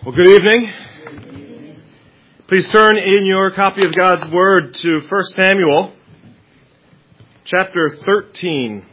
Well, good evening. Please turn in your copy of God's Word to 1 Samuel, chapter 13.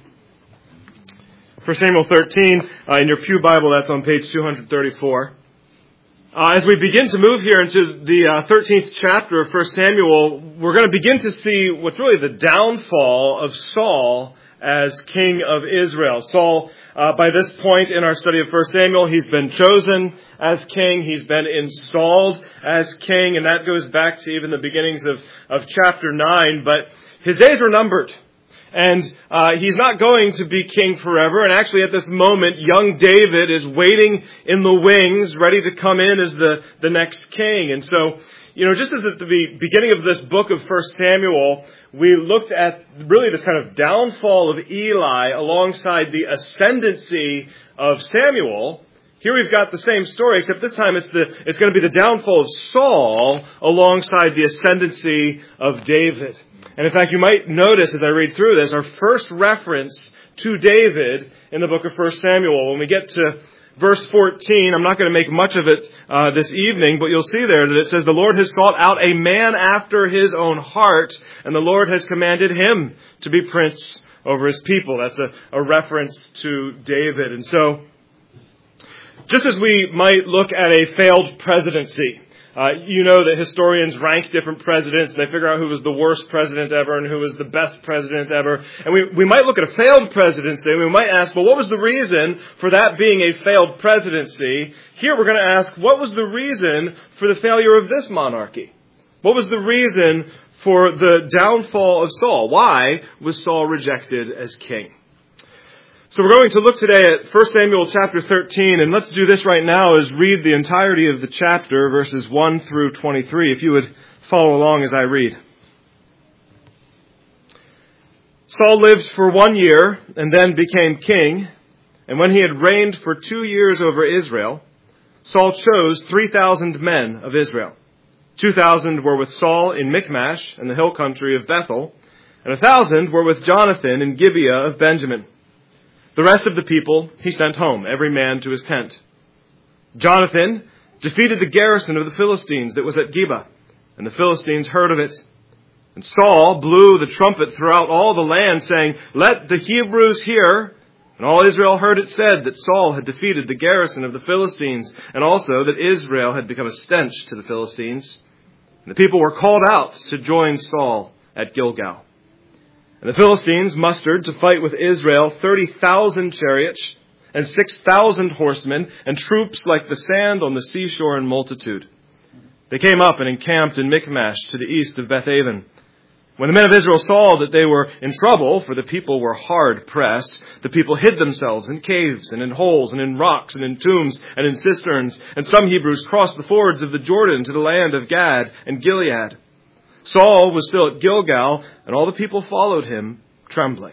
1 Samuel 13, in your Pew Bible, that's on page 234. As we begin to move here into the 13th chapter of 1 Samuel, we're going to begin to see what's really the downfall of Saul as king of Israel. Saul, by this point in our study of 1 Samuel, he's been chosen as king. He's been installed as king, and that goes back to even the beginnings of chapter 9. But his days are numbered, and he's not going to be king forever. And actually, at this moment, young David is waiting in the wings, ready to come in as the next king. And so, just as at the beginning of this book of 1 Samuel, we looked at really this kind of downfall of Eli alongside the ascendancy of Samuel. Here we've got the same story, except this time it's going to be the downfall of Saul alongside the ascendancy of David. And in fact, you might notice as I read through this, our first reference to David in the book of 1 Samuel. When we get to verse 14, I'm not going to make much of it this evening, but you'll see there that it says, "The Lord has sought out a man after his own heart, and the Lord has commanded him to be prince over his people." That's a reference to David. And so, just as we might look at a failed presidency, you know that historians rank different presidents, and they figure out who was the worst president ever and who was the best president ever. And we might look at a failed presidency, and we might ask, well, what was the reason for that being a failed presidency? Here we're going to ask, what was the reason for the failure of this monarchy? What was the reason for the downfall of Saul? Why was Saul rejected as king? So we're going to look today at 1 Samuel chapter 13, and let's do this right now is read the entirety of the chapter, verses 1 through 23, if you would follow along as I read. Saul lived for 1 year and then became king, and when he had reigned for 2 years over Israel, Saul chose 3,000 men of Israel. 2,000 were with Saul in Michmash and the hill country of Bethel, and 1,000 were with Jonathan in Gibeah of Benjamin. The rest of the people he sent home, every man to his tent. Jonathan defeated the garrison of the Philistines that was at Geba, and the Philistines heard of it. And Saul blew the trumpet throughout all the land, saying, "Let the Hebrews hear." And all Israel heard it said that Saul had defeated the garrison of the Philistines, and also that Israel had become a stench to the Philistines. And the people were called out to join Saul at Gilgal. And the Philistines mustered to fight with Israel 30,000 chariots and 6,000 horsemen and troops like the sand on the seashore in multitude. They came up and encamped in Michmash to the east of Bethaven. When the men of Israel saw that they were in trouble, for the people were hard pressed, the people hid themselves in caves and in holes and in rocks and in tombs and in cisterns. And some Hebrews crossed the fords of the Jordan to the land of Gad and Gilead. Saul was still at Gilgal, and all the people followed him, trembling.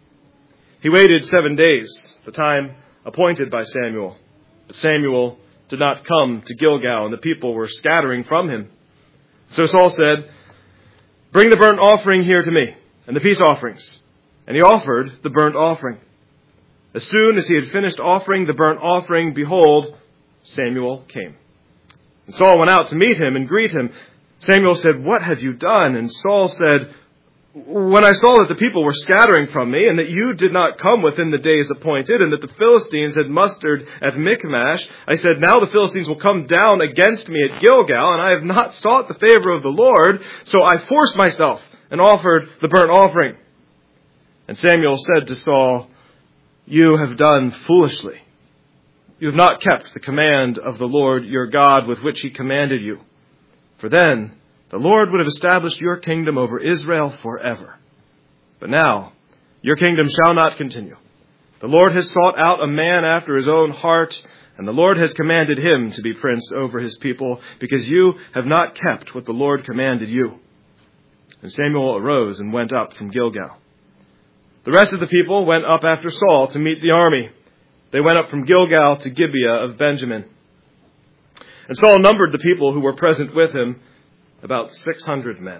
He waited 7 days, the time appointed by Samuel. But Samuel did not come to Gilgal, and the people were scattering from him. So Saul said, "Bring the burnt offering here to me, and the peace offerings." And he offered the burnt offering. As soon as he had finished offering the burnt offering, behold, Samuel came. And Saul went out to meet him and greet him. Samuel said, "What have you done?" And Saul said, "When I saw that the people were scattering from me, and that you did not come within the days appointed, and that the Philistines had mustered at Michmash, I said, now the Philistines will come down against me at Gilgal, and I have not sought the favor of the Lord, so I forced myself and offered the burnt offering." And Samuel said to Saul, "You have done foolishly. You have not kept the command of the Lord your God with which he commanded you. For then the Lord would have established your kingdom over Israel forever. But now your kingdom shall not continue. The Lord has sought out a man after his own heart, and the Lord has commanded him to be prince over his people, because you have not kept what the Lord commanded you." And Samuel arose and went up from Gilgal. The rest of the people went up after Saul to meet the army. They went up from Gilgal to Gibeah of Benjamin. And Saul numbered the people who were present with him, about 600 men.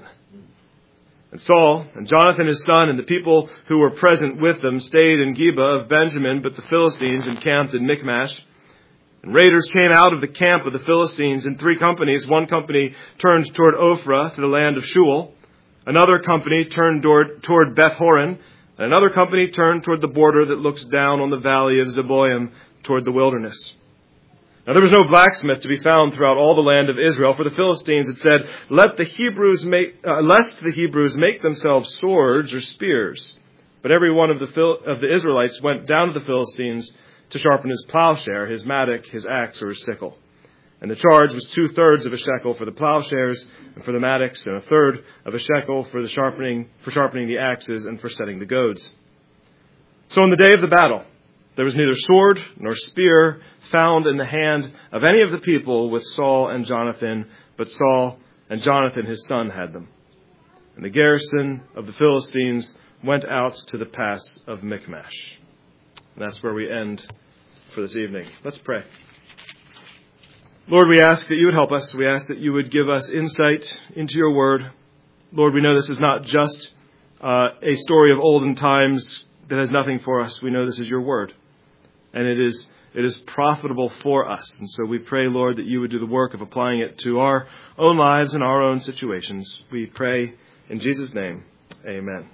And Saul and Jonathan his son and the people who were present with them stayed in Gibeah of Benjamin, but the Philistines encamped in Michmash. And raiders came out of the camp of the Philistines in 3 companies. One company turned toward Ophrah to the land of Shual. Another company turned toward Beth-horon. And another company turned toward the border that looks down on the valley of Zeboim toward the wilderness. Now there was no blacksmith to be found throughout all the land of Israel, for the Philistines had said, lest the Hebrews make themselves swords or spears. But every one of the Israelites went down to the Philistines to sharpen his plowshare, his mattock, his axe, or his sickle. And the charge was 2/3 of a shekel for the plowshares and for the mattocks, and 1/3 of a shekel for sharpening the axes and for setting the goads. So on the day of the battle, there was neither sword nor spear found in the hand of any of the people with Saul and Jonathan, but Saul and Jonathan his son had them. And the garrison of the Philistines went out to the pass of Michmash. And that's where we end for this evening. Let's pray. Lord, we ask that you would help us. We ask that you would give us insight into your word. Lord, we know this is not just a story of olden times that has nothing for us. We know this is your word. And it is profitable for us. And so we pray, Lord, that you would do the work of applying it to our own lives and our own situations. We pray in Jesus' name. Amen.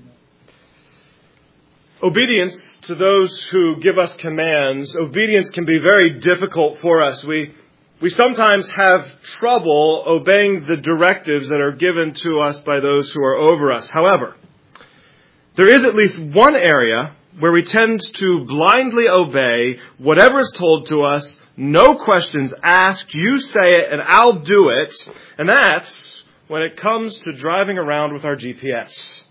Obedience to those who give us commands, obedience can be very difficult for us. We sometimes have trouble obeying the directives that are given to us by those who are over us. However, there is at least one area where we tend to blindly obey whatever is told to us, no questions asked, you say it and I'll do it. And that's when it comes to driving around with our GPS.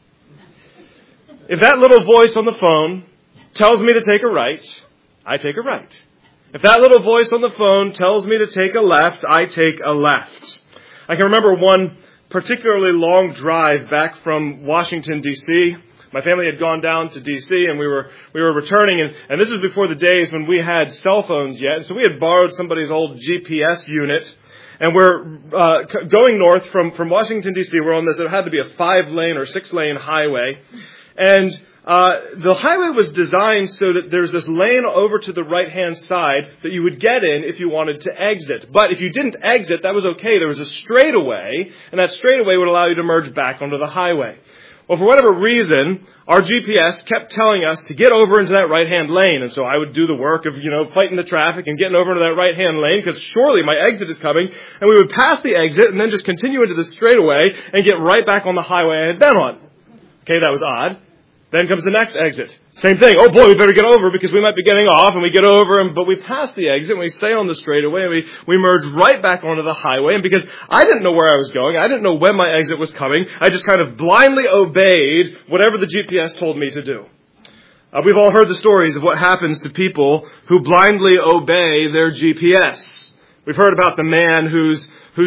If that little voice on the phone tells me to take a right, I take a right. If that little voice on the phone tells me to take a left, I take a left. I can remember one particularly long drive back from Washington, D.C. My family had gone down to D.C. and we were returning, and this was before the days when we had cell phones yet. And so we had borrowed somebody's old GPS unit, and we're going north from Washington, D.C. We're on this, it had to be a 5-lane or 6-lane highway. And the highway was designed so that there's this lane over to the right-hand side that you would get in if you wanted to exit. But if you didn't exit, that was okay. There was a straightaway, and that straightaway would allow you to merge back onto the highway. Well, for whatever reason, our GPS kept telling us to get over into that right-hand lane. And so I would do the work of, fighting the traffic and getting over into that right-hand lane because surely my exit is coming. And we would pass the exit and then just continue into the straightaway and get right back on the highway I had been on. Okay, that was odd. Then comes the next exit. Same thing. Oh boy, we better get over because we might be getting off, and we get over, but we pass the exit and we stay on the straightaway and we merge right back onto the highway. And because I didn't know where I was going, I didn't know when my exit was coming, I just kind of blindly obeyed whatever the GPS told me to do. We've all heard the stories of what happens to people who blindly obey their GPS. We've heard about the man whose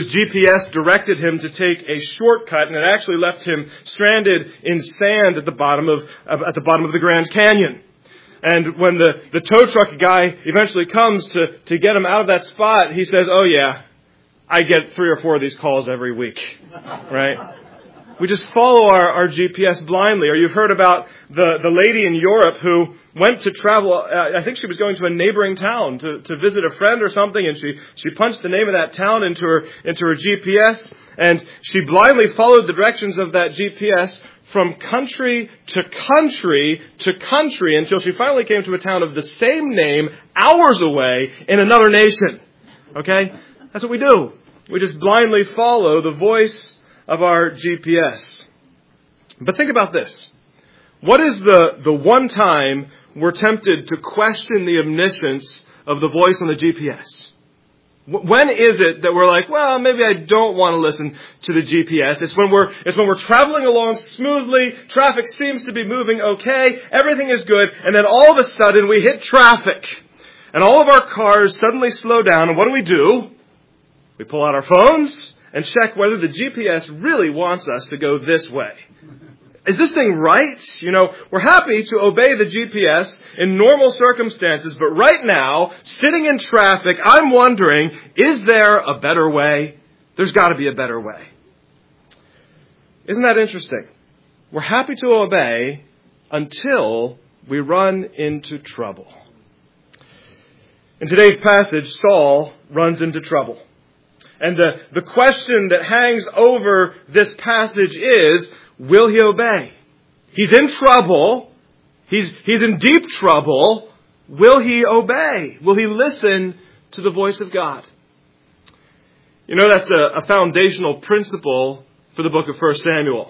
GPS directed him to take a shortcut, and it actually left him stranded in sand at the bottom of the Grand Canyon. And when the tow truck guy eventually comes to get him out of that spot, he says, "Oh yeah, I get 3 or 4 of these calls every week." Right? We just follow our GPS blindly. Or you've heard about the lady in Europe who went to travel. I think she was going to a neighboring town to visit a friend or something, and she punched the name of that town into her GPS, and she blindly followed the directions of that GPS from country to country to country until she finally came to a town of the same name hours away in another nation. Okay? That's what we do. We just blindly follow the voice of our GPS. But think about this. What is the one time we're tempted to question the omniscience of the voice on the GPS? When is it that we're like, well, maybe I don't want to listen to the GPS? It's when we're traveling along smoothly, traffic seems to be moving okay, everything is good, and then all of a sudden we hit traffic. And all of our cars suddenly slow down, and what do? We pull out our phones and check whether the GPS really wants us to go this way. Is this thing right? We're happy to obey the GPS in normal circumstances, but right now, sitting in traffic, I'm wondering, is there a better way? There's got to be a better way. Isn't that interesting? We're happy to obey until we run into trouble. In today's passage, Saul runs into trouble. And the question that hangs over this passage is, will he obey? He's in trouble. He's in deep trouble. Will he obey? Will he listen to the voice of God? You know, that's a foundational principle for the book of 1 Samuel.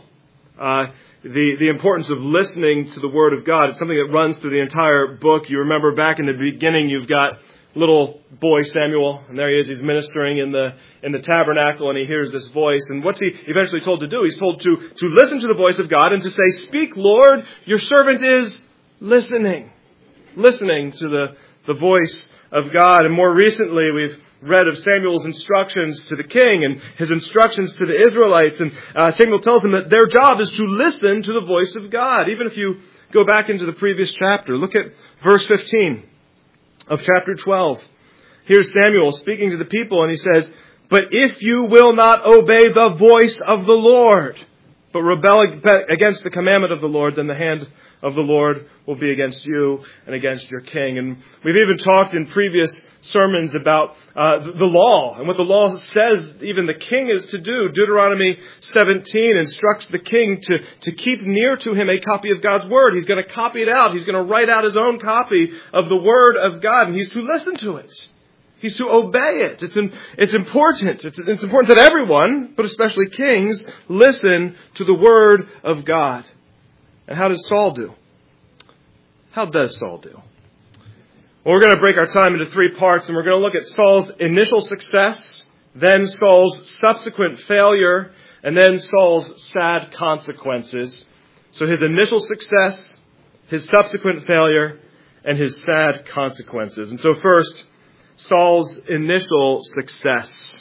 The importance of listening to the Word of God. It's something that runs through the entire book. You remember back in the beginning, you've got little boy Samuel, and there he is. He's ministering in the tabernacle, and he hears this voice. And what's he eventually told to do? He's told to listen to the voice of God and to say, "Speak, Lord, your servant is listening." Listening to the voice of God. And more recently, we've read of Samuel's instructions to the king and his instructions to the Israelites. And Samuel tells them that their job is to listen to the voice of God. Even if you go back into the previous chapter, look at verse 15 of chapter 12. Here's Samuel speaking to the people, and he says, "But if you will not obey the voice of the Lord, but rebel against the commandment of the Lord, then the hand of the Lord will be against you and against your king." And we've even talked in previous sermons about the law and what the law says even the king is to do. Deuteronomy 17 instructs the king to keep near to him a copy of God's Word. He's going to copy it out. He's going to write out his own copy of the Word of God, and he's to listen to it. He's to obey it. It's important. It's important that everyone, but especially kings, listen to the Word of God. And how does Saul do? How does Saul do? Well, we're going to break our time into 3 parts, and we're going to look at Saul's initial success, then Saul's subsequent failure, and then Saul's sad consequences. So his initial success, his subsequent failure, and his sad consequences. And so first, Saul's initial success.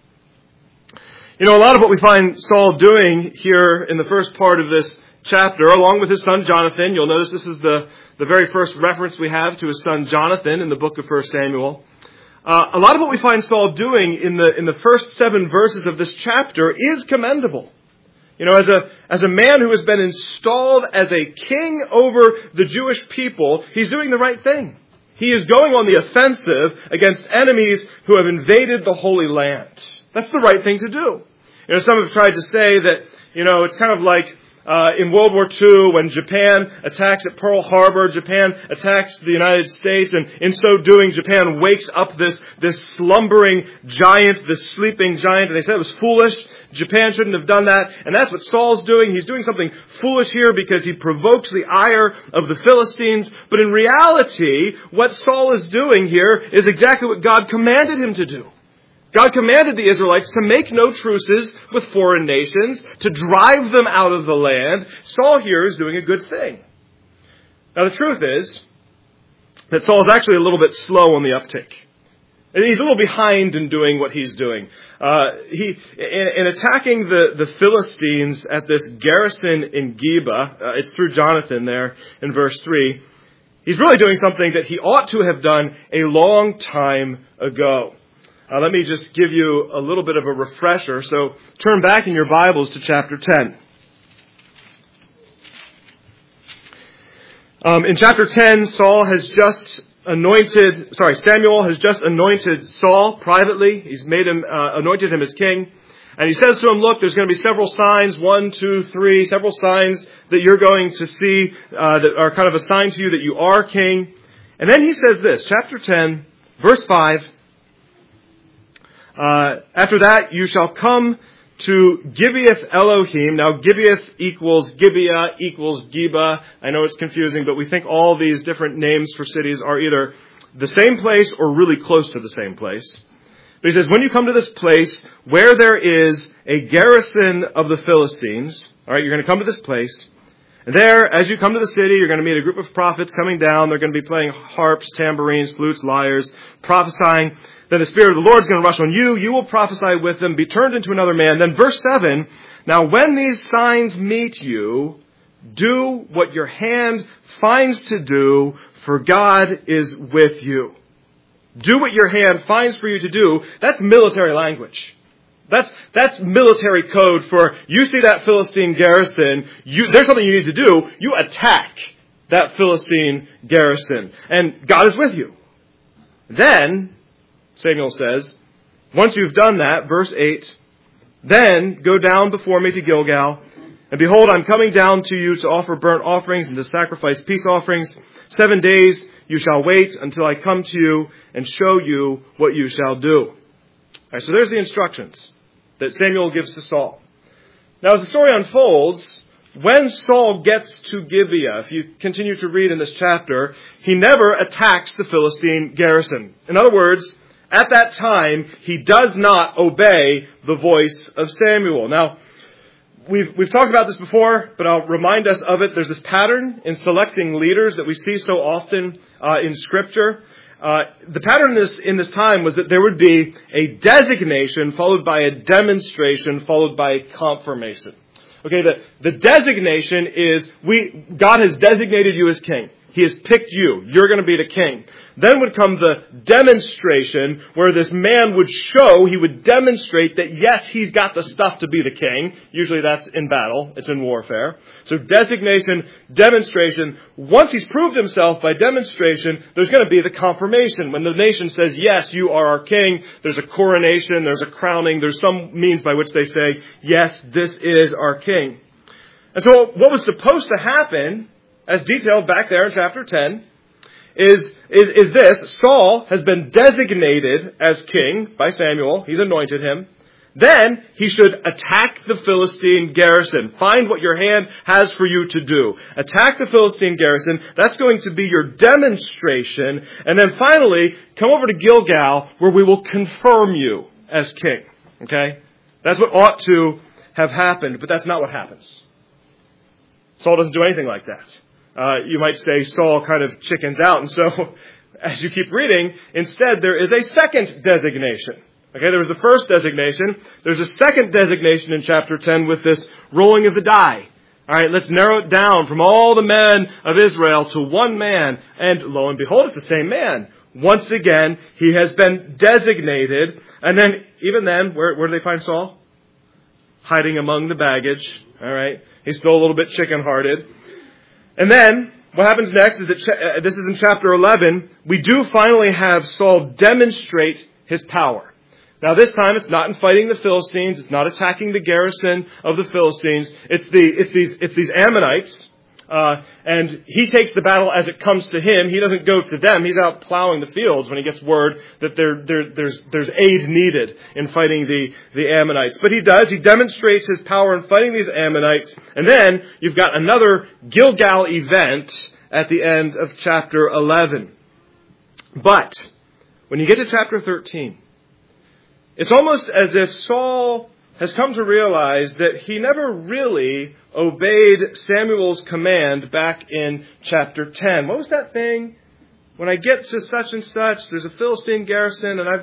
You know, a lot of what we find Saul doing here in the first part of this chapter, along with his son Jonathan. You'll notice this is the very first reference we have to his son Jonathan in the book of 1 Samuel. A lot of what we find Saul doing in the first 7 verses of this chapter is commendable. You know, as a man who has been installed as a king over the Jewish people, he's doing the right thing. He is going on the offensive against enemies who have invaded the Holy Land. That's the right thing to do. You know, some have tried to say that, you know, it's kind of like in World War II, when Japan attacks at Pearl Harbor, Japan attacks the United States, and in so doing, Japan wakes up this slumbering giant, this sleeping giant, and they said it was foolish. Japan shouldn't have done that, and that's what Saul's doing. He's doing something foolish here because he provokes the ire of the Philistines, but in reality, what Saul is doing here is exactly what God commanded him to do. God commanded the Israelites to make no truces with foreign nations, to drive them out of the land. Saul here is doing a good thing. Now the truth is that Saul is actually a little bit slow on the uptake. He's a little behind in doing what he's doing. In attacking the Philistines at this garrison in Geba, it's through Jonathan there in verse 3, he's really doing something that he ought to have done a long time ago. Let me just give you a little bit of a refresher. So turn back in your Bibles to chapter 10. In chapter 10, Samuel has just anointed Saul privately. He's anointed him as king. And he says to him, look, there's going to be several signs, 1, 2, 3, several signs that you're going to see that are kind of a sign to you that you are king. And then he says this, chapter 10, verse 5, after that, you shall come to Gibeath Elohim. Now, Gibeath equals Gibeah equals Geba. I know it's confusing, but we think all these different names for cities are either the same place or really close to the same place. But he says, when you come to this place where there is a garrison of the Philistines, all right, you're going to come to this place. And there, as you come to the city, you're going to meet a group of prophets coming down. They're going to be playing harps, tambourines, flutes, lyres, prophesying. Then the Spirit of the Lord is going to rush on you. You will prophesy with them, be turned into another man. Then verse 7, now when these signs meet you, do what your hand finds to do, for God is with you. Do what your hand finds for you to do. That's military language. That's military code for, you see that Philistine garrison, there's something you need to do. You attack that Philistine garrison. And God is with you. Then, Samuel says, once you've done that, verse 8, then go down before me to Gilgal, and behold, I'm coming down to you to offer burnt offerings and to sacrifice peace offerings. 7 days you shall wait until I come to you and show you what you shall do. All right, so there's the instructions that Samuel gives to Saul. Now, as the story unfolds, when Saul gets to Gibeah, if you continue to read in this chapter, he never attacks the Philistine garrison. In other words, at that time, he does not obey the voice of Samuel. Now, we've talked about this before, but I'll remind us of it. There's this pattern in selecting leaders that we see so often in Scripture. The pattern in this time was that there would be a designation followed by a demonstration followed by a confirmation. Okay, the designation is God has designated you as king. He has picked you. You're going to be the king. Then would come the demonstration where this man would show, he would demonstrate that yes, he's got the stuff to be the king. Usually that's in battle. It's in warfare. So designation, demonstration. Once he's proved himself by demonstration, there's going to be the confirmation. When the nation says, yes, you are our king, there's a coronation, there's a crowning, there's some means by which they say, yes, this is our king. And so what was supposed to happen, as detailed back there in chapter 10, is this. Saul has been designated as king by Samuel. He's anointed him. Then he should attack the Philistine garrison. Find what your hand has for you to do. Attack the Philistine garrison. That's going to be your demonstration. And then finally, come over to Gilgal where we will confirm you as king. Okay? That's what ought to have happened, but that's not what happens. Saul doesn't do anything like that. You might say Saul kind of chickens out. And so, as you keep reading, instead there is a second designation. Okay, there was the first designation. There's a second designation in chapter 10 with this rolling of the die. All right, let's narrow it down from all the men of Israel to one man. And lo and behold, it's the same man. Once again, he has been designated. And then, even then, where do they find Saul? Hiding among the baggage. All right, he's still a little bit chicken-hearted. And then, what happens next is that, this is in chapter 11, we do finally have Saul demonstrate his power. Now this time, it's not in fighting the Philistines, it's not attacking the garrison of the Philistines, it's these Ammonites, and he takes the battle as it comes to him. He doesn't go to them. He's out plowing the fields when he gets word that there's aid needed in fighting the Ammonites. But he does. He demonstrates his power in fighting these Ammonites. And then you've got another Gilgal event at the end of chapter 11. But when you get to chapter 13, it's almost as if Saul has come to realize that he never really obeyed Samuel's command back in chapter 10. What was that thing? When I get to such and such, there's a Philistine garrison and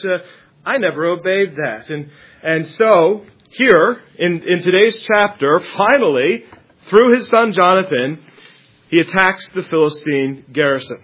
I never obeyed that. And so, here, in today's chapter, finally, through his son Jonathan, he attacks the Philistine garrison.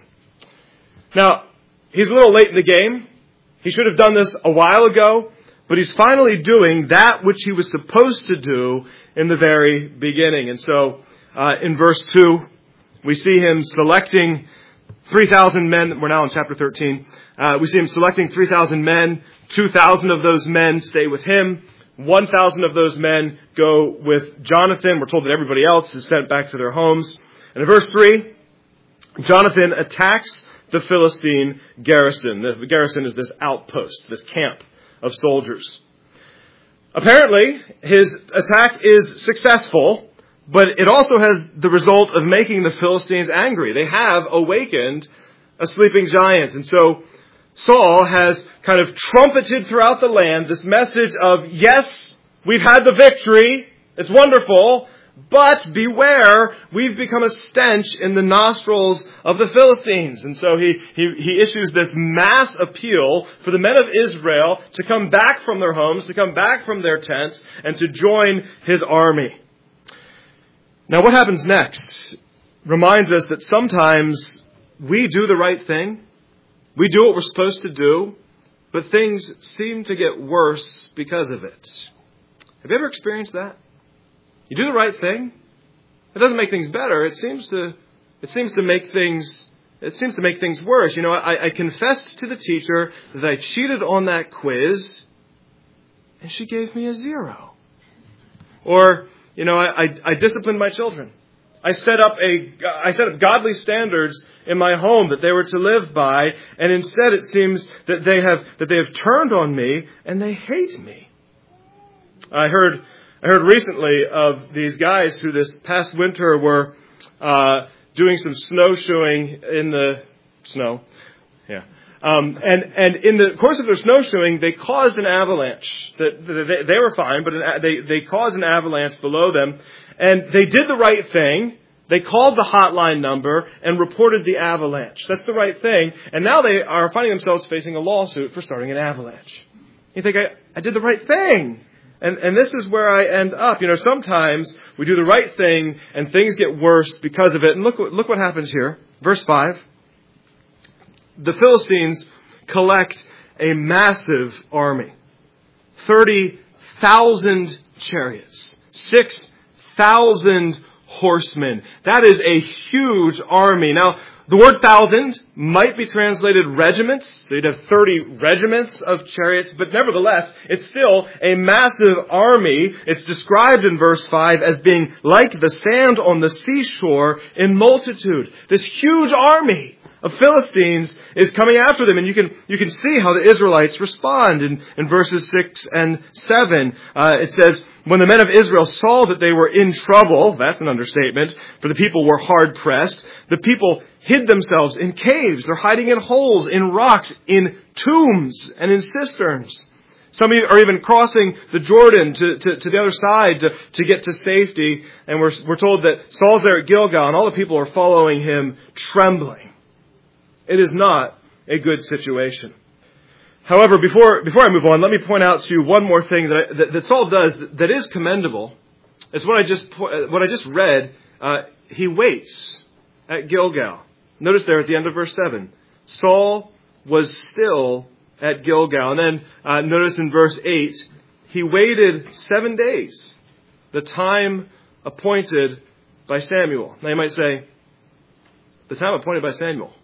Now, he's a little late in the game. He should have done this a while ago. But he's finally doing that which he was supposed to do in the very beginning. And so, in verse 2, we see him selecting 3,000 men. We're now in chapter 13. We see him selecting 3,000 men. 2,000 of those men stay with him. 1,000 of those men go with Jonathan. We're told that everybody else is sent back to their homes. And in verse 3, Jonathan attacks the Philistine garrison. The garrison is this outpost, this camp of soldiers. Apparently, his attack is successful, but it also has the result of making the Philistines angry. They have awakened a sleeping giant. And so Saul has kind of trumpeted throughout the land this message of, yes, we've had the victory. It's wonderful. But beware, we've become a stench in the nostrils of the Philistines. And so he issues this mass appeal for the men of Israel to come back from their homes, to come back from their tents, and to join his army. Now what happens next reminds us that sometimes we do the right thing. We do what we're supposed to do, but things seem to get worse because of it. Have you ever experienced that? You do the right thing. It doesn't make things better. It seems to make things it seems to make things worse. I confessed to the teacher that I cheated on that quiz, and she gave me a 0. Or, I disciplined my children. I set up godly standards in my home that they were to live by, and instead it seems that they have turned on me and they hate me. I heard recently of these guys who this past winter were doing some snowshoeing in the snow. Yeah. And in the course of their snowshoeing, they caused an avalanche. They were fine, but they caused an avalanche below them. And they did the right thing. They called the hotline number and reported the avalanche. That's the right thing. And now they are finding themselves facing a lawsuit for starting an avalanche. You think, I did the right thing. And this is where I end up. Sometimes we do the right thing and things get worse because of it. And look what happens here. Verse 5. The Philistines collect a massive army. 30,000 chariots. 6,000 horsemen. That is a huge army. Now, the word thousand might be translated regiments. So you'd have 30 regiments of chariots, but nevertheless, it's still a massive army. It's described in verse 5 as being like the sand on the seashore in multitude. This huge army of Philistines is coming after them, and you can see how the Israelites respond in verses 6 and 7. It says, when the men of Israel saw that they were in trouble, that's an understatement, for the people were hard pressed, the people hid themselves in caves. They're hiding in holes, in rocks, in tombs, and in cisterns. Some are even crossing the Jordan to the other side to get to safety. And we're told that Saul's there at Gilgal, and all the people are following him trembling. It is not a good situation. However, before I move on, let me point out to you one more thing that Saul does that is commendable. It's what I just read. He waits at Gilgal. Notice there at the end of verse 7. Saul was still at Gilgal. And then notice in verse 8, he waited 7 days, the time appointed by Samuel. Now you might say, the time appointed by Samuel.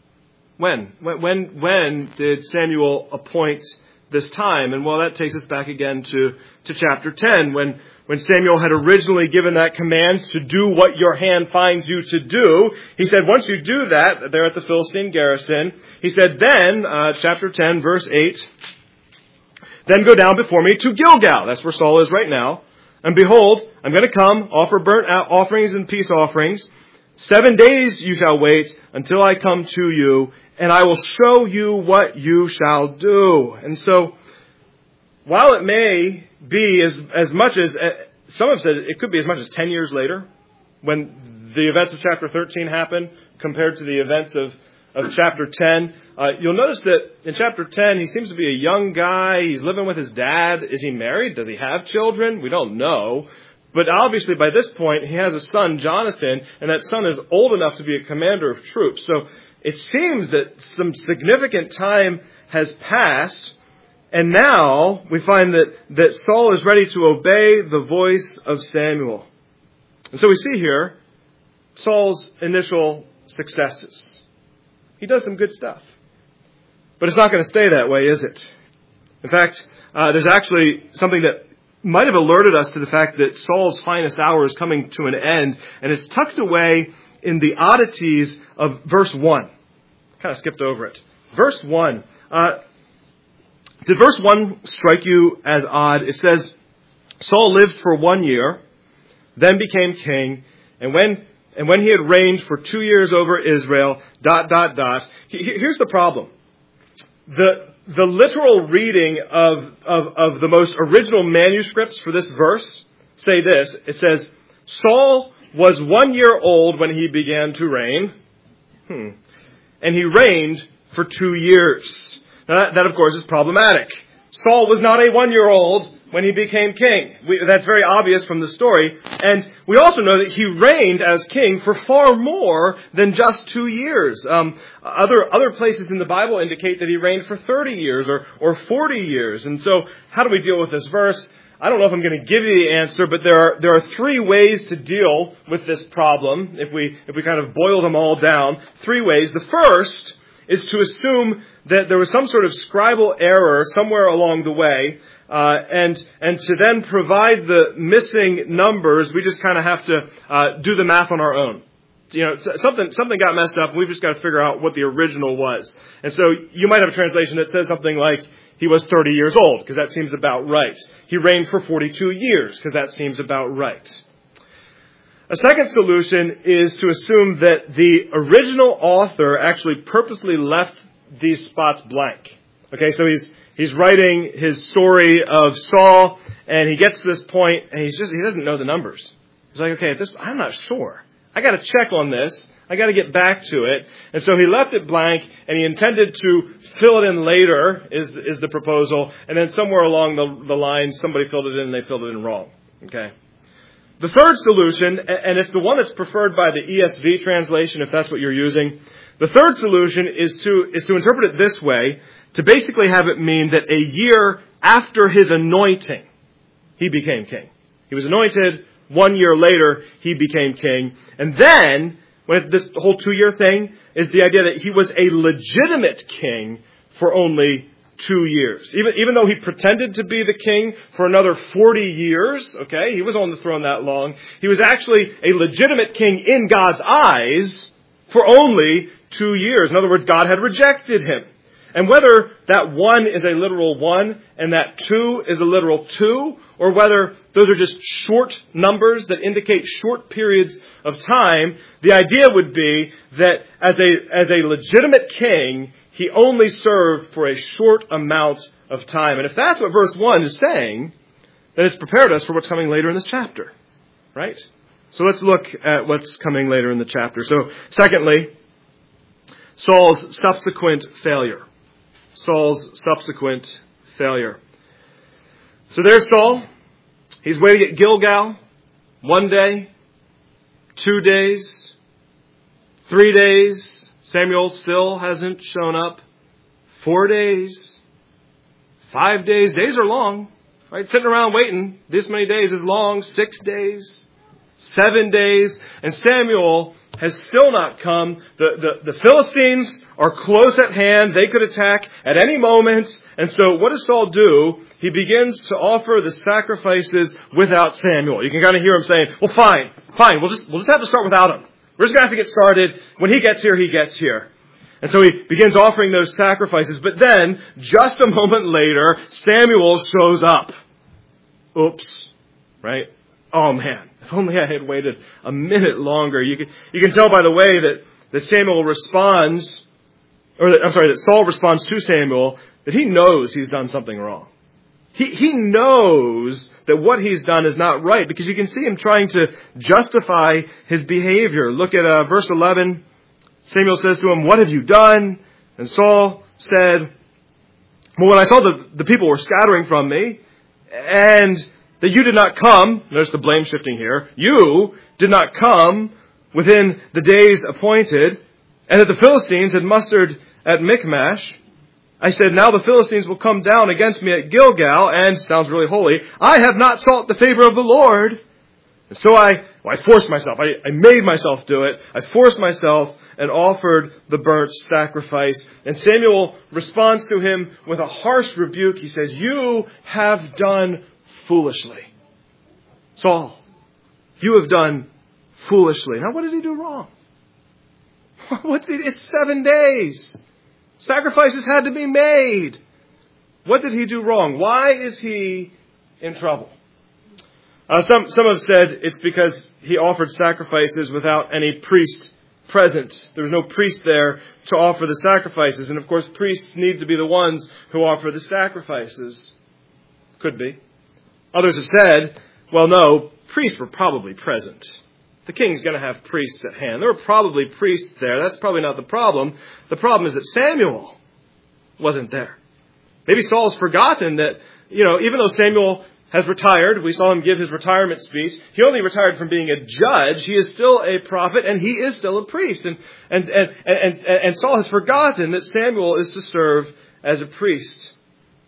When did Samuel appoint this time? And well, that takes us back again to chapter 10, when Samuel had originally given that command to do what your hand finds you to do. He said, once you do that, there at the Philistine garrison, he said, then, chapter 10, verse 8, then go down before me to Gilgal. That's where Saul is right now. And behold, I'm going to come, offer burnt offerings and peace offerings. 7 days you shall wait until I come to you, and I will show you what you shall do. And so, while it may be as much as, some have said it could be as much as 10 years later, when the events of chapter 13 happen, compared to the events of chapter 10, you'll notice that in chapter 10, he seems to be a young guy. He's living with his dad. Is he married? Does he have children? We don't know. But obviously by this point, he has a son, Jonathan, and that son is old enough to be a commander of troops. So it seems that some significant time has passed, and now we find that Saul is ready to obey the voice of Samuel. And so we see here Saul's initial successes. He does some good stuff. But it's not going to stay that way, is it? In fact, there's actually something that might have alerted us to the fact that Saul's finest hour is coming to an end, and it's tucked away in the oddities of verse 1. Kind of skipped over it. Verse 1. Did verse 1 strike you as odd? It says, Saul lived for 1 year, then became king, and when he had reigned for 2 years over Israel, ... Here's the problem. The literal reading of the most original manuscripts for this verse say this. It says, Saul was 1 year old when he began to reign, and he reigned for 2 years. Now that of course is problematic. Saul was not a 1 year old when he became king. That's very obvious from the story. And we also know that he reigned as king for far more than just 2 years. Other places in the Bible indicate that he reigned for 30 years or 40 years. And so how do we deal with this verse? I don't know if I'm going to give you the answer, but there are three ways to deal with this problem. If we kind of boil them all down, three ways. The first is to assume that there was some sort of scribal error somewhere along the way, and to then provide the missing numbers. We just kind of have to do the math on our own. Something got messed up, and we've just got to figure out what the original was. And so you might have a translation that says something like, he was 30 years old, because that seems about right. He reigned for 42 years, because that seems about right. A second solution is to assume that the original author actually purposely left these spots blank. Okay, so he's writing his story of Saul, and he gets to this point, and he doesn't know the numbers. He's like, okay, I'm not sure. I got to check on this. I got to get back to it. And so he left it blank, and he intended to fill it in later, is the proposal. And then somewhere along the line, somebody filled it in, and they filled it in wrong. Okay. The third solution, and it's the one that's preferred by the ESV translation, if that's what you're using. The third solution is to interpret it this way, to basically have it mean that a year after his anointing, he became king. He was anointed. 1 year later, he became king. And then, when this whole 2-year thing is the idea that he was a legitimate king for only 2 years. Even though he pretended to be the king for another 40 years, okay, he was on the throne that long, he was actually a legitimate king in God's eyes for only 2 years. In other words, God had rejected him. And whether that 1 is a literal 1 and that 2 is a literal 2, or whether those are just short numbers that indicate short periods of time, the idea would be that as a legitimate king, he only served for a short amount of time. And if that's what verse 1 is saying, then it's prepared us for what's coming later in this chapter. Right? So let's look at what's coming later in the chapter. So, secondly, Saul's subsequent failure. Saul's subsequent failure. So there's Saul. He's waiting at Gilgal 1 day, 2 days, 3 days. Samuel still hasn't shown up. 4 days, 5 days. Days are long, right? Sitting around waiting this many days is long. 6 days, 7 days, and Samuel has still not come. The Philistines are close at hand. They could attack at any moment. And so what does Saul do? He begins to offer the sacrifices without Samuel. You can kind of hear him saying, well, fine. We'll just have to start without him. We're just going to have to get started. When he gets here, he gets here. And so he begins offering those sacrifices. But then, just a moment later, Samuel shows up. Oops. Right? Oh, man. If only I had waited a minute longer. You can tell by the way that Samuel responds, that Saul responds to Samuel, that he knows he's done something wrong. He knows that what he's done is not right, because you can see him trying to justify his behavior. Look at verse 11. Samuel says to him, "What have you done?" And Saul said, "Well, when I saw the people were scattering from me, and that you did not come," notice the blame shifting here, "you did not come within the days appointed, and that the Philistines had mustered at Michmash, I said, now the Philistines will come down against me at Gilgal, and," sounds really holy, "I have not sought the favor of the Lord. And so I forced myself. I made myself do it. I forced myself and offered the burnt sacrifice." And Samuel responds to him with a harsh rebuke. He says, "You have done foolishly. Saul, you have done foolishly." Now, what did he do wrong? It's 7 days. Sacrifices had to be made. What did he do wrong? Why is he in trouble? Some have said it's because he offered sacrifices without any priest present. There was no priest there to offer the sacrifices. And of course, priests need to be the ones who offer the sacrifices. Could be. Others have said, well, no, priests were probably present. The king's going to have priests at hand. There were probably priests there. That's probably not the problem. The problem is that Samuel wasn't there. Maybe Saul's forgotten that, even though Samuel has retired, we saw him give his retirement speech, he only retired from being a judge. He is still a prophet, and he is still a priest. And Saul has forgotten that Samuel is to serve as a priest.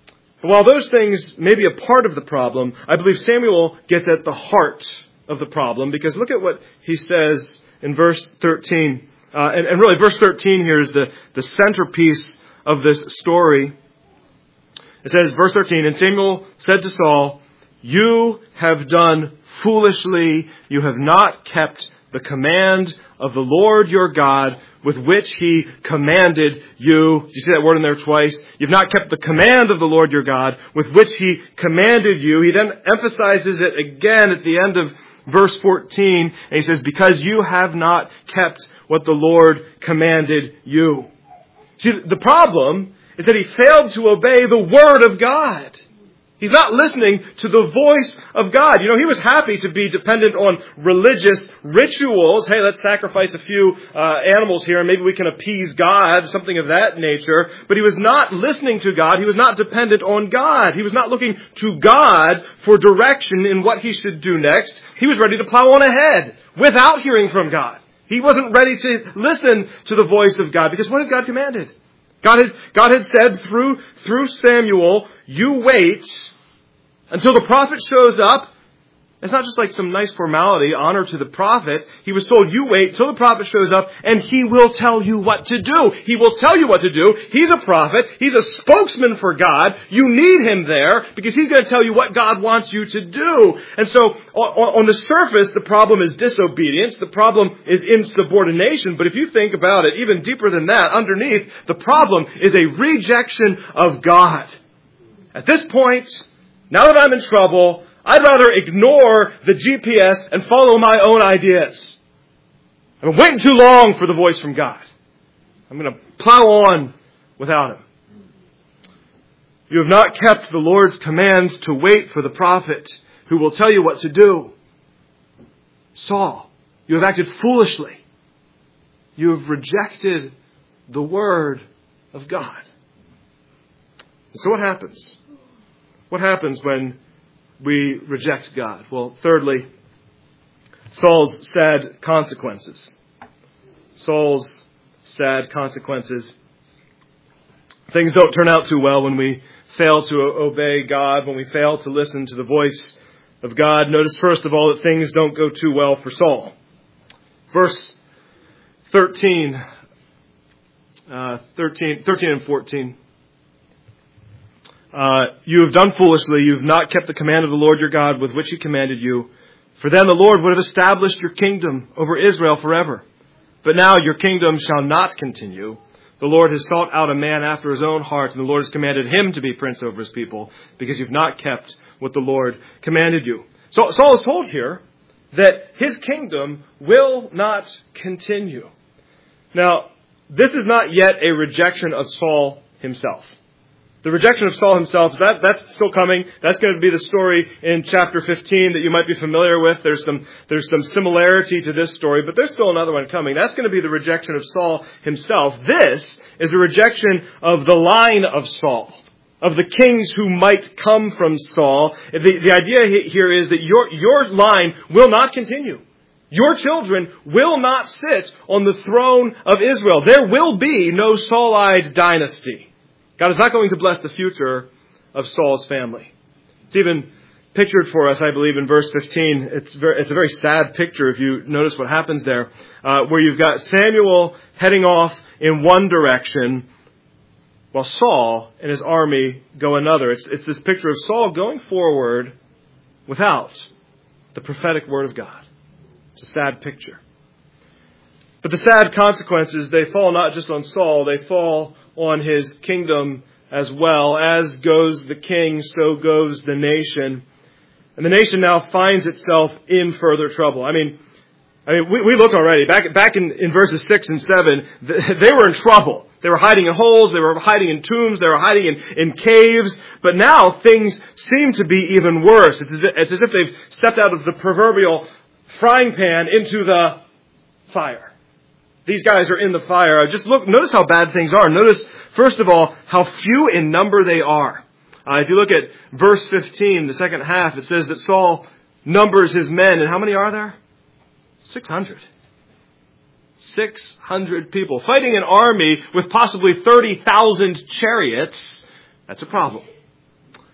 And while those things may be a part of the problem, I believe Samuel gets at the heart of the problem, because look at what he says in verse 13. And really, verse 13 here is the centerpiece of this story. It says, verse 13, "And Samuel said to Saul, 'You have done foolishly. You have not kept the command of the Lord your God with which he commanded you.'" Do you see that word in there twice? "You've not kept the command of the Lord your God with which he commanded you." He then emphasizes it again at the end of verse 14. And he says, "Because you have not kept what the Lord commanded you." See, the problem is that he failed to obey the word of God. He's not listening to the voice of God. You know, he was happy to be dependent on religious rituals. Hey, let's sacrifice a few animals here and maybe we can appease God, something of that nature. But he was not listening to God. He was not dependent on God. He was not looking to God for direction in what he should do next. He was ready to plow on ahead without hearing from God. He wasn't ready to listen to the voice of God, because what had God commanded? God had said through Samuel, "You wait until the prophet shows up." It's not just like some nice formality, honor to the prophet. He was told, "You wait till the prophet shows up and he will tell you what to do." He will tell you what to do. He's a prophet. He's a spokesman for God. You need him there because he's going to tell you what God wants you to do. And so on the surface, the problem is disobedience. The problem is insubordination. But if you think about it, even deeper than that, underneath, the problem is a rejection of God. At this point, now that I'm in trouble, I'd rather ignore the GPS and follow my own ideas. I've been waiting too long for the voice from God. I'm going to plow on without him. You have not kept the Lord's command to wait for the prophet who will tell you what to do. Saul, you have acted foolishly. You have rejected the word of God. So what happens? What happens when we reject God? Well, thirdly, Saul's sad consequences. Saul's sad consequences. Things don't turn out too well when we fail to obey God, when we fail to listen to the voice of God. Notice first of all that things don't go too well for Saul. Verse 13 and 14. "You have done foolishly. You have not kept the command of the Lord your God with which he commanded you. For then the Lord would have established your kingdom over Israel forever. But now your kingdom shall not continue. The Lord has sought out a man after his own heart, and the Lord has commanded him to be prince over his people, because you've not kept what the Lord commanded you." So Saul is told here that his kingdom will not continue. Now, this is not yet a rejection of Saul himself. The rejection of Saul himself, that's still coming. That's going to be the story in chapter 15 that you might be familiar with. There's some similarity to this story, but there's still another one coming. That's going to be the rejection of Saul himself. This is a rejection of the line of Saul, of the kings who might come from Saul. The idea here is that your line will not continue. Your children will not sit on the throne of Israel. There will be no Saulite dynasty. God is not going to bless the future of Saul's family. It's even pictured for us, I believe, in verse 15. It's a very sad picture if you notice what happens there, where you've got Samuel heading off in one direction while Saul and his army go another. It's this picture of Saul going forward without the prophetic word of God. It's a sad picture. But the sad consequences, they fall not just on Saul, they fall on his kingdom as well. As goes the king, so goes the nation. And the nation now finds itself in further trouble. I mean, we looked already. Back in verses 6 and 7, they were in trouble. They were hiding in holes, they were hiding in tombs, they were hiding in caves. But now things seem to be even worse. It's as if they've stepped out of the proverbial frying pan into the fire. These guys are in the fire. Notice how bad things are. Notice, first of all, how few in number they are. If you look at verse 15, the second half, it says that Saul numbers his men. And how many are there? 600. 600 people. Fighting an army with possibly 30,000 chariots. That's a problem.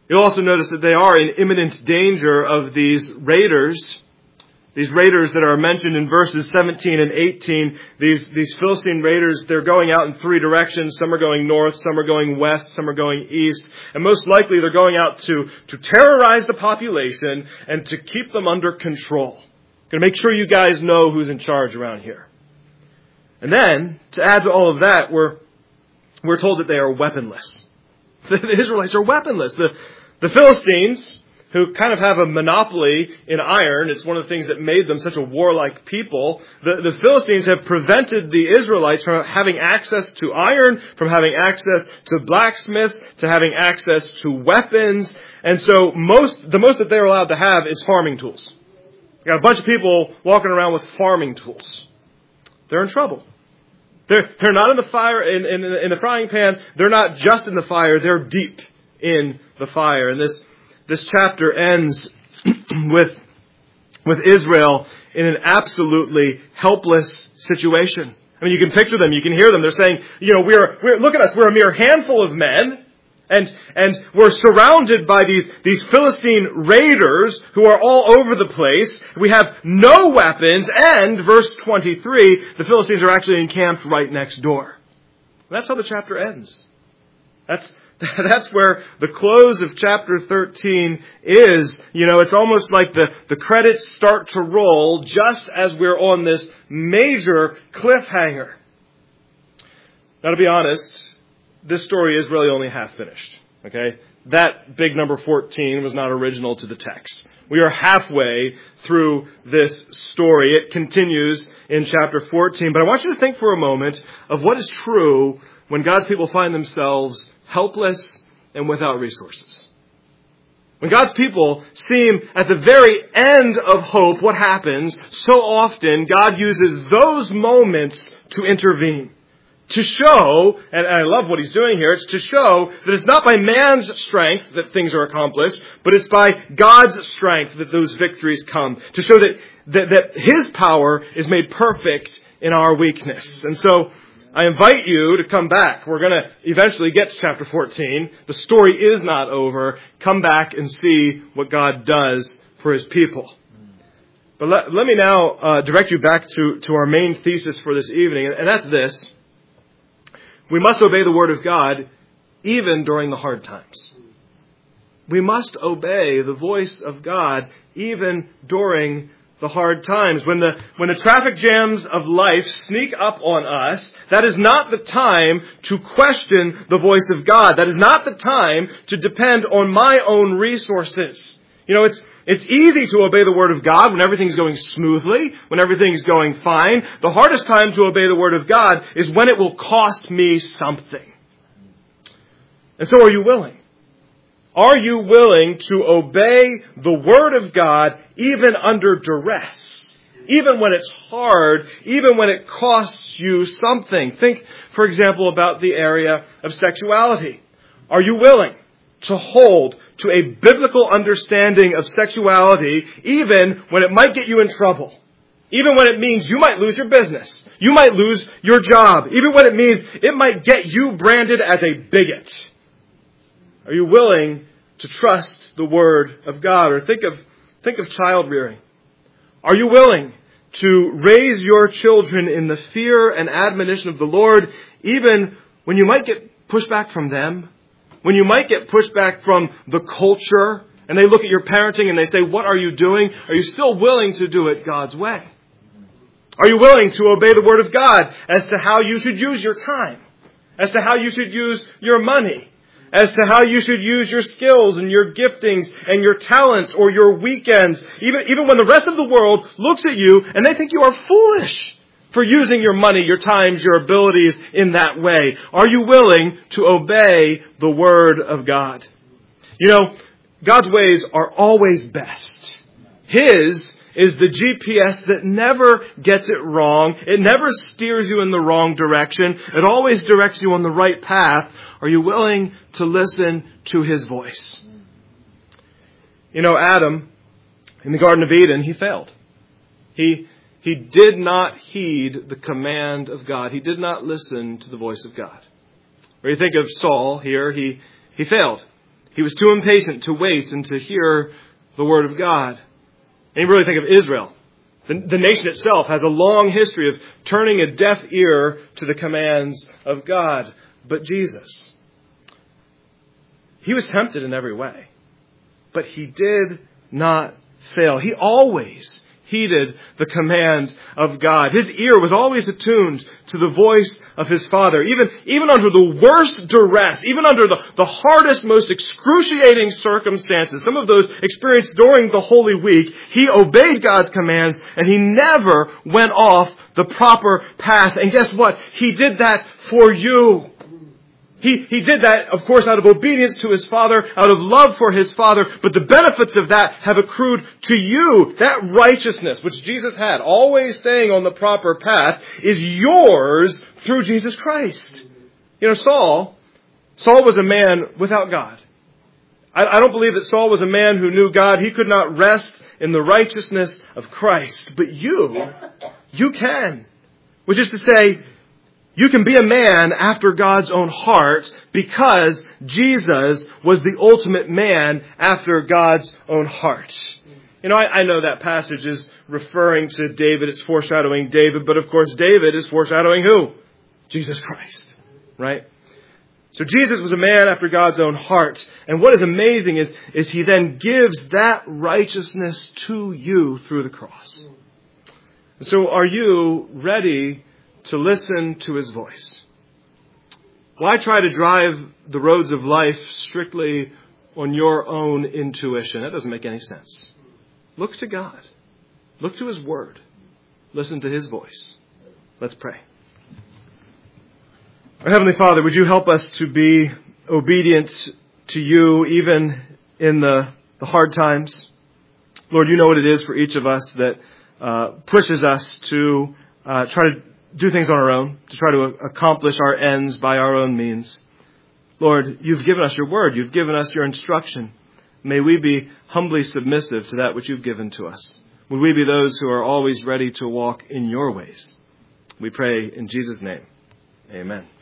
You'll also notice that they are in imminent danger of these raiders. These raiders that are mentioned in verses 17 and 18, these Philistine raiders, they're going out in three directions. Some are going north, some are going west, some are going east. And most likely they're going out to terrorize the population and to keep them under control. Going to make sure you guys know who's in charge around here. And then, to add to all of that, we're told that they are weaponless. The Israelites are weaponless. The Philistines, who kind of have a monopoly in iron, it's one of the things that made them such a warlike people. The Philistines have prevented the Israelites from having access to iron, from having access to blacksmiths, to having access to weapons. And so the most that they're allowed to have is farming tools. You got a bunch of people walking around with farming tools. They're in trouble. They're not in the fire, in the frying pan. They're not just in the fire. They're deep in the fire. And this chapter ends with Israel in an absolutely helpless situation. I mean, you can picture them. You can hear them. They're saying, we're look at us. We're a mere handful of men. And we're surrounded by these Philistine raiders who are all over the place. We have no weapons. And, verse 23, the Philistines are actually encamped right next door. That's how the chapter ends. That's where the close of chapter 13 is. It's almost like the credits start to roll just as we're on this major cliffhanger. Now, to be honest, this story is really only half finished. Okay? That big number 14 was not original to the text. We are halfway through this story. It continues in chapter 14. But I want you to think for a moment of what is true when God's people find themselves helpless and without resources. When God's people seem at the very end of hope, what happens? So often, God uses those moments to intervene. To show, and I love what he's doing here, it's to show that it's not by man's strength that things are accomplished, but it's by God's strength that those victories come. To show that his power is made perfect in our weakness. And so, I invite you to come back. We're going to eventually get to chapter 14. The story is not over. Come back and see what God does for his people. But let me now direct you back to our main thesis for this evening, and that's this. We must obey the Word of God even during the hard times. We must obey the voice of God even during the hard times. When the traffic jams of life sneak up on us, that is not the time to question the voice of God. That is not the time to depend on my own resources. It's easy to obey the Word of God when everything's going smoothly, when everything's going fine. The hardest time to obey the Word of God is when it will cost me something. And so are you willing? Are you willing to obey the Word of God even under duress? Even when it's hard, even when it costs you something. Think, for example, about the area of sexuality. Are you willing to hold to a biblical understanding of sexuality even when it might get you in trouble? Even when it means you might lose your business. You might lose your job. Even when it means it might get you branded as a bigot. Are you willing to trust the Word of God? Or think of child rearing. Are you willing to raise your children in the fear and admonition of the Lord even when you might get pushback from them? When you might get pushback from the culture and they look at your parenting and they say, what are you doing? Are you still willing to do it God's way? Are you willing to obey the Word of God as to how you should use your time? As to how you should use your money? As to how you should use your skills and your giftings and your talents or your weekends? Even when the rest of the world looks at you and they think you are foolish for using your money, your times, your abilities in that way. Are you willing to obey the Word of God? God's ways are always best. His is the GPS that never gets it wrong. It never steers you in the wrong direction. It always directs you on the right path. Are you willing to listen to his voice? Adam, in the Garden of Eden, he failed. He did not heed the command of God. He did not listen to the voice of God. Or you think of Saul here, he failed. He was too impatient to wait and to hear the word of God. And you really think of Israel. The nation itself has a long history of turning a deaf ear to the commands of God. But Jesus, he was tempted in every way, but he did not fail. He always heeded the command of God. His ear was always attuned to the voice of his Father. Even under the worst duress, even under the hardest, most excruciating circumstances, some of those experienced during the Holy Week, he obeyed God's commands and he never went off the proper path. And guess what? He did that for you. He did that, of course, out of obedience to his Father, out of love for his Father, but the benefits of that have accrued to you. That righteousness, which Jesus had, always staying on the proper path, is yours through Jesus Christ. You know, Saul was a man without God. I don't believe that Saul was a man who knew God. He could not rest in the righteousness of Christ. But you can. Which is to say, you can be a man after God's own heart because Jesus was the ultimate man after God's own heart. You know, I know that passage is referring to David. It's foreshadowing David. But of course, David is foreshadowing who? Jesus Christ. Right? So Jesus was a man after God's own heart. And what is amazing is he then gives that righteousness to you through the cross. So are you ready to listen to his voice? Why try to drive the roads of life strictly on your own intuition? That doesn't make any sense. Look to God. Look to his word. Listen to his voice. Let's pray. Our Heavenly Father, would you help us to be obedient to you even in the hard times? Lord, you know what it is for each of us that pushes us to try to do things on our own, to try to accomplish our ends by our own means. Lord, you've given us your word. You've given us your instruction. May we be humbly submissive to that which you've given to us. Would we be those who are always ready to walk in your ways? We pray in Jesus' name. Amen.